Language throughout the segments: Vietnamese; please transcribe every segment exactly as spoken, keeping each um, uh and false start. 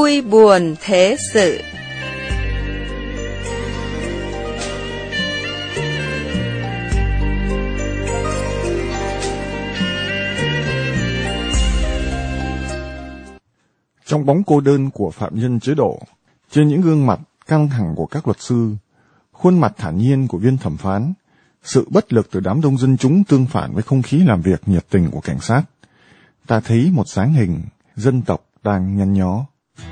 Vui buồn thế sự. Trong bóng cô đơn của phạm nhân chế độ, trên những gương mặt căng thẳng của các luật sư, khuôn mặt thản nhiên của viên thẩm phán, sự bất lực từ đám đông dân chúng tương phản với không khí làm việc nhiệt tình của cảnh sát, ta thấy một dáng hình dân tộc đang nhăn nhó.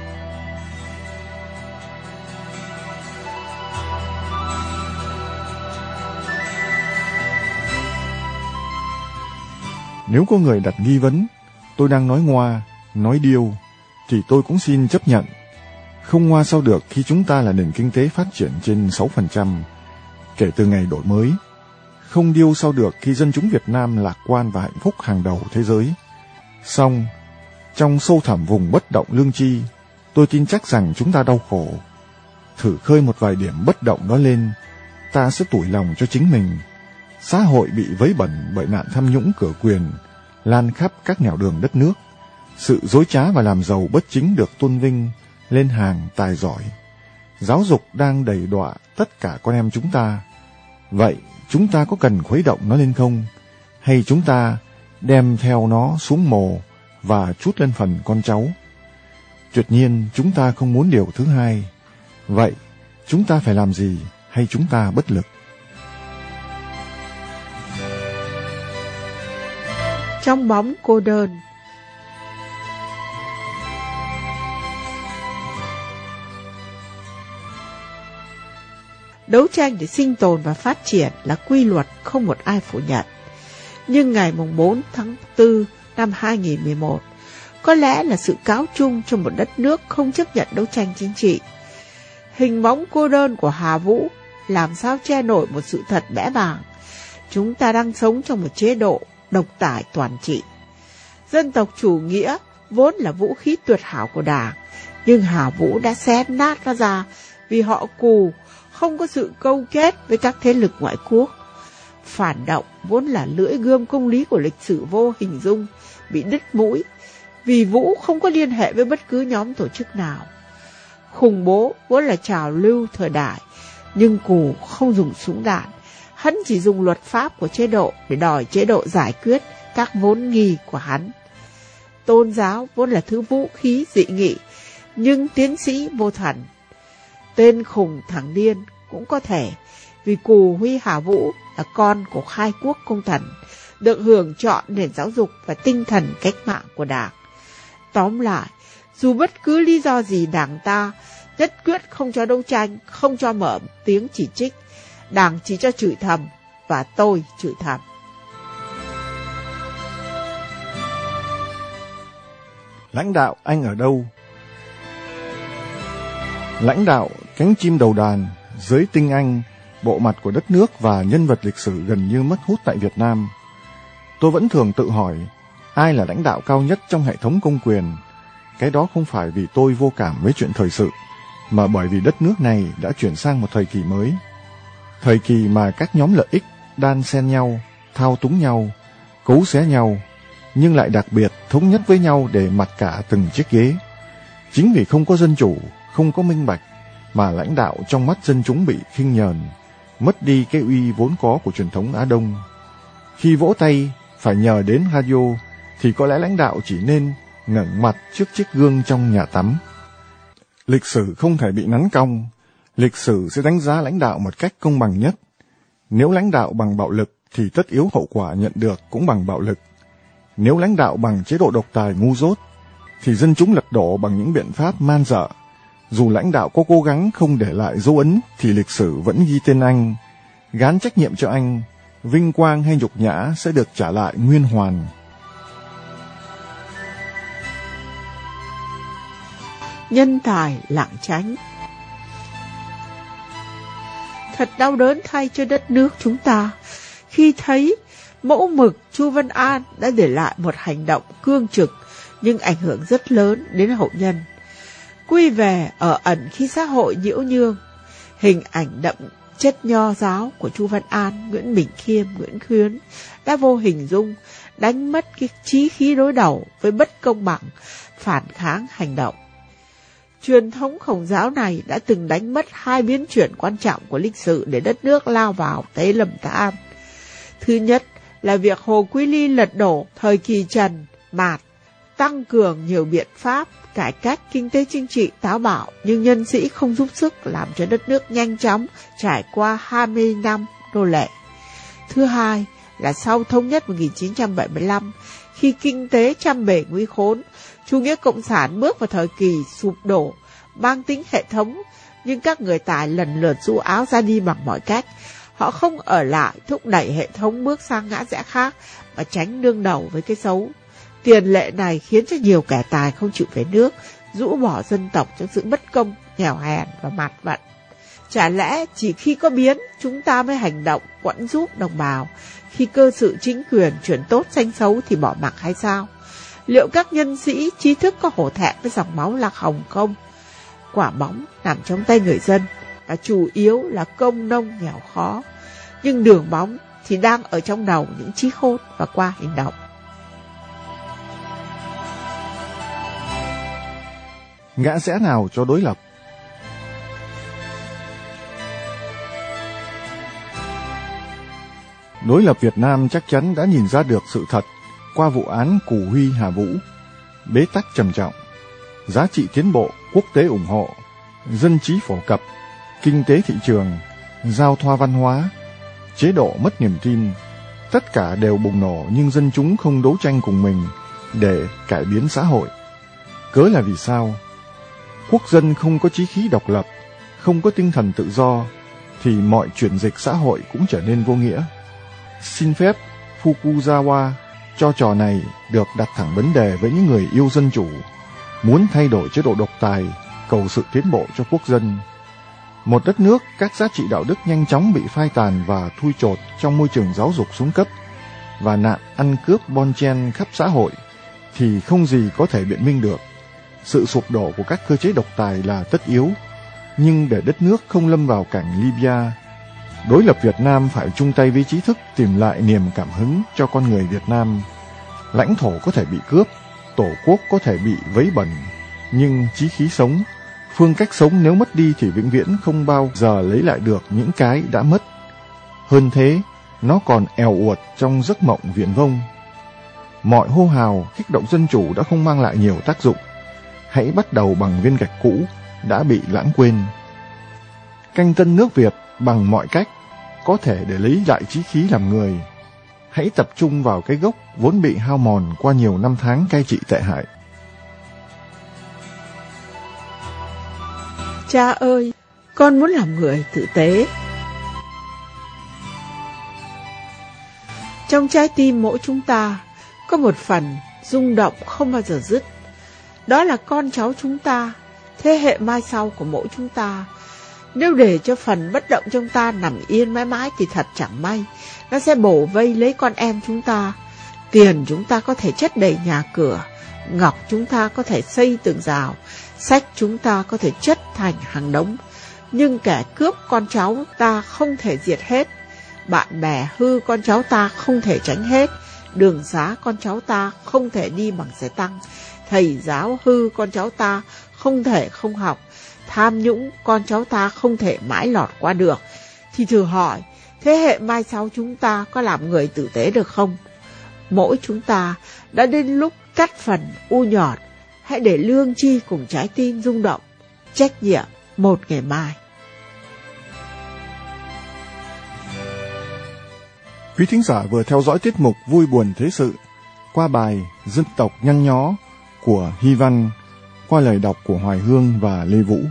Nếu có người đặt nghi vấn tôi đang nói ngoa, nói điêu, thì tôi cũng xin chấp nhận. Không ngoa sao được khi chúng ta là nền kinh tế phát triển trên sáu phần trăm kể từ ngày đổi mới. Không điêu sao được khi dân chúng Việt Nam lạc quan và hạnh phúc hàng đầu thế giới. Song, trong sâu thẳm vùng bất động lương tri, tôi tin chắc rằng chúng ta đau khổ. Thử khơi một vài điểm bất động đó lên, ta sẽ tủi lòng cho chính mình. Xã hội bị vấy bẩn bởi nạn tham nhũng cửa quyền, lan khắp các nẻo đường đất nước. Sự dối trá và làm giàu bất chính được tôn vinh lên hàng tài giỏi. Giáo dục đang đày đọa tất cả con em chúng ta. Vậy chúng ta có cần khuấy động nó lên không? Hay chúng ta đem theo nó xuống mồ và trút lên phần con cháu? Tuyệt nhiên chúng ta không muốn điều thứ hai. Vậy chúng ta phải làm gì hay chúng ta bất lực? Trong bóng cô đơn. Đấu tranh để sinh tồn và phát triển là quy luật không một ai phủ nhận. Nhưng ngày bốn tháng tư năm hai nghìn không trăm mười một, có lẽ là sự cáo chung cho một đất nước không chấp nhận đấu tranh chính trị. Hình bóng cô đơn của Hà Vũ làm sao che nổi một sự thật bẽ bàng. Chúng ta đang sống trong một chế độ độc tài toàn trị. Dân tộc chủ nghĩa vốn là vũ khí tuyệt hảo của Đảng, nhưng Hà Vũ đã xé nát nó ra vì họ cù, không có sự câu kết với các thế lực ngoại quốc. Phản động vốn là lưỡi gươm công lý của lịch sử vô hình dung, bị đứt mũi, vì Vũ không có liên hệ với bất cứ nhóm tổ chức nào. Khủng bố vốn là trào lưu thời đại, nhưng Cù không dùng súng đạn, hắn chỉ dùng luật pháp của chế độ để đòi chế độ giải quyết các vốn nghi của hắn. Tôn giáo vốn là thứ vũ khí dị nghị, nhưng tiến sĩ vô thần. Tên khùng thằng điên cũng có thể, vì Cù Huy Hà Vũ là con của khai quốc công thần, được hưởng chọn nền giáo dục và tinh thần cách mạng của Đảng. Tóm lại, dù bất cứ lý do gì Đảng ta nhất quyết không cho đấu tranh, không cho mở tiếng chỉ trích, Đảng chỉ cho chửi thầm, và tôi chửi thầm. Lãnh đạo anh ở đâu? Lãnh đạo, cánh chim đầu đàn, giới tinh anh, bộ mặt của đất nước và nhân vật lịch sử gần như mất hút tại Việt Nam. Tôi vẫn thường tự hỏi, ai là lãnh đạo cao nhất trong hệ thống công quyền? Cái đó không phải vì tôi vô cảm với chuyện thời sự, mà bởi vì đất nước này đã chuyển sang một thời kỳ mới. Thời kỳ mà các nhóm lợi ích đan xen nhau, thao túng nhau, cấu xé nhau, nhưng lại đặc biệt thống nhất với nhau để mặc cả từng chiếc ghế. Chính vì không có dân chủ, không có minh bạch, mà lãnh đạo trong mắt dân chúng bị khinh nhờn, mất đi cái uy vốn có của truyền thống Á Đông. Khi vỗ tay phải nhờ đến radio, thì có lẽ lãnh đạo chỉ nên ngẩng mặt trước chiếc gương trong nhà tắm. Lịch sử không thể bị nắn cong, lịch sử sẽ đánh giá lãnh đạo một cách công bằng nhất. Nếu lãnh đạo bằng bạo lực thì tất yếu hậu quả nhận được cũng bằng bạo lực. Nếu lãnh đạo bằng chế độ độc tài ngu dốt thì dân chúng lật đổ bằng những biện pháp man dợ. Dù lãnh đạo có cố gắng không để lại dấu ấn thì lịch sử vẫn ghi tên anh, gán trách nhiệm cho anh, vinh quang hay nhục nhã sẽ được trả lại nguyên hoàn. Nhân tài lảng tránh. Thật đau đớn thay cho đất nước chúng ta khi thấy mẫu mực Chu Văn An đã để lại một hành động cương trực nhưng ảnh hưởng rất lớn đến hậu nhân. Quy về ở ẩn khi xã hội nhiễu nhương, hình ảnh đậm chất nho giáo của Chu Văn An, Nguyễn Bình Khiêm, Nguyễn Khuyến đã vô hình dung đánh mất cái chí khí đối đầu với bất công bằng, phản kháng hành động. Truyền thống Khổng giáo này đã từng đánh mất hai biến chuyển quan trọng của lịch sử để đất nước lao vào thế lầm than. Thứ nhất là việc Hồ Quý Ly lật đổ thời kỳ Trần, Mạt, tăng cường nhiều biện pháp cải cách kinh tế chính trị táo bạo, nhưng nhân sĩ không giúp sức làm cho đất nước nhanh chóng trải qua hai mươi năm nô lệ. Thứ hai là sau thống nhất một nghìn chín trăm bảy mươi lăm, khi kinh tế trăm bề nguy khốn, chủ nghĩa cộng sản bước vào thời kỳ sụp đổ, mang tính hệ thống, nhưng các người tài lần lượt rũ áo ra đi bằng mọi cách. Họ không ở lại thúc đẩy hệ thống bước sang ngã rẽ khác, mà tránh đương đầu với cái xấu. Tiền lệ này khiến cho nhiều kẻ tài không chịu về nước, rũ bỏ dân tộc trong sự bất công, nghèo hèn và mạt vận. Chả lẽ chỉ khi có biến, chúng ta mới hành động quẫn giúp đồng bào, khi cơ sự chính quyền chuyển tốt xanh xấu thì bỏ mặc hay sao? Liệu các nhân sĩ trí thức có hổ thẹn với dòng máu Lạc Hồng không? Quả bóng nằm trong tay người dân, và chủ yếu là công nông nghèo khó. Nhưng đường bóng thì đang ở trong đầu những trí khôn và qua hành động. Ngã rẽ nào cho đối lập? Đối lập Việt Nam chắc chắn đã nhìn ra được sự thật qua vụ án Cù Huy Hà Vũ. Bế tắc trầm trọng, giá trị tiến bộ quốc tế ủng hộ, dân trí phổ cập, kinh tế thị trường, giao thoa văn hóa, chế độ mất niềm tin, tất cả đều bùng nổ nhưng dân chúng không đấu tranh cùng mình để cải biến xã hội. Cớ là vì sao? Quốc dân không có chí khí độc lập, không có tinh thần tự do, thì mọi chuyển dịch xã hội cũng trở nên vô nghĩa. Xin phép Fukuzawa cho trò này được đặt thẳng vấn đề với những người yêu dân chủ, muốn thay đổi chế độ độc tài, cầu sự tiến bộ cho quốc dân. Một đất nước các giá trị đạo đức nhanh chóng bị phai tàn và thui chột trong môi trường giáo dục xuống cấp, và nạn ăn cướp bon chen khắp xã hội, thì không gì có thể biện minh được. Sự sụp đổ của các cơ chế độc tài là tất yếu, nhưng để đất nước không lâm vào cảnh Libya, đối lập Việt Nam phải chung tay với trí thức tìm lại niềm cảm hứng cho con người Việt Nam. Lãnh thổ có thể bị cướp, tổ quốc có thể bị vấy bẩn, nhưng chí khí sống, phương cách sống nếu mất đi thì vĩnh viễn không bao giờ lấy lại được những cái đã mất. Hơn thế, nó còn èo uột trong giấc mộng viển vông. Mọi hô hào, kích động dân chủ đã không mang lại nhiều tác dụng. Hãy bắt đầu bằng viên gạch cũ đã bị lãng quên. Canh tân nước Việt bằng mọi cách có thể để lấy lại chí khí làm người. Hãy tập trung vào cái gốc vốn bị hao mòn qua nhiều năm tháng cai trị tệ hại. Cha ơi, con muốn làm người tử tế. Trong trái tim mỗi chúng ta có một phần rung động không bao giờ dứt. Đó là con cháu chúng ta, thế hệ mai sau của mỗi chúng ta. Nếu để cho phần bất động trong ta nằm yên mãi mãi thì thật chẳng may, nó sẽ bổ vây lấy con em chúng ta. Tiền chúng ta có thể chất đầy nhà cửa, ngọc chúng ta có thể xây tường rào, sách chúng ta có thể chất thành hàng đống, nhưng kẻ cướp con cháu ta không thể diệt hết. Bạn bè hư con cháu ta không thể tránh hết. Đường xá con cháu ta không thể đi bằng xe tăng. Thầy giáo hư con cháu ta không thể không học. Tham nhũng con cháu ta không thể mãi lọt qua được. Thì thử hỏi, thế hệ mai sau chúng ta có làm người tử tế được không? Mỗi chúng ta đã đến lúc cắt phần u nhọt. Hãy để lương tri cùng trái tim rung động. Trách nhiệm một ngày mai. Quý thính giả vừa theo dõi tiết mục Vui buồn thế sự qua bài Dân tộc nhăn nhó của Hy Văn, qua lời đọc của Hoài Hương và Lê Vũ.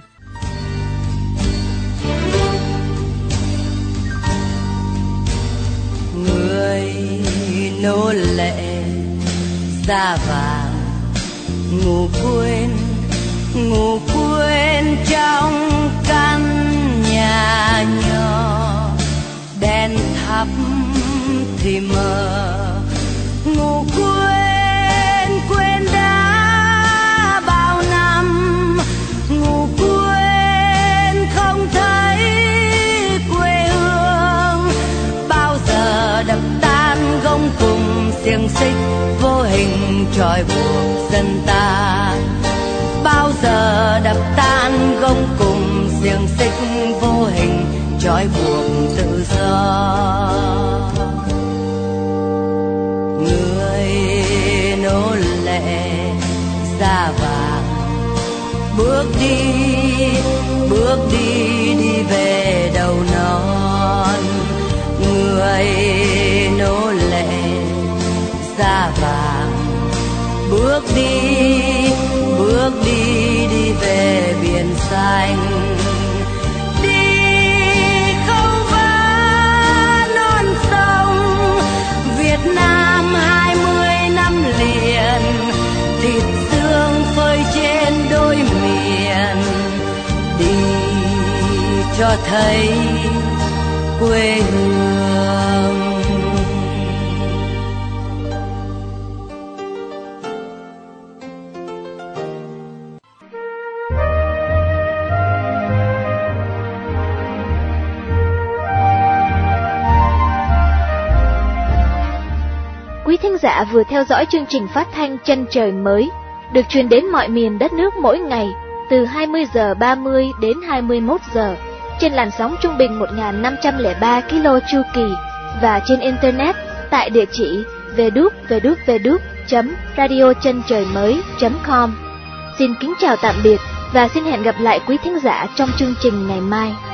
Người nô lệ da vàng ngủ quên, ngủ quên trong căn nhà nhỏ, đèn thắp thì mờ, ngủ quên, quên đã bao năm, ngủ quên không thấy quê hương, bao giờ đập tan gông cùng xiềng xích vô hình trói buộc dân ta, bao giờ đập tan gông cùng xiềng xích vô hình trói buộc tự do. Người nô lệ da vàng bước đi, bước đi đi về đầu non. Người nô lệ da vàng bước đi, bước đi đi về biển xanh. Đi khâu vá non sông Việt Nam hai mươi năm liền, thịt xương phơi trên đôi miền. Đi cho thấy quê hương. Quý thính giả vừa theo dõi chương trình phát thanh Chân Trời Mới, được truyền đến mọi miền đất nước mỗi ngày từ hai mươi giờ ba mươi đến hai mươi mốt giờ trên làn sóng trung bình một nghìn năm trăm lẻ ba ki lô chu kỳ và trên internet tại địa chỉ w w w chấm radio chân trời mới chấm com. Xin kính chào tạm biệt và xin hẹn gặp lại quý thính giả trong chương trình ngày mai.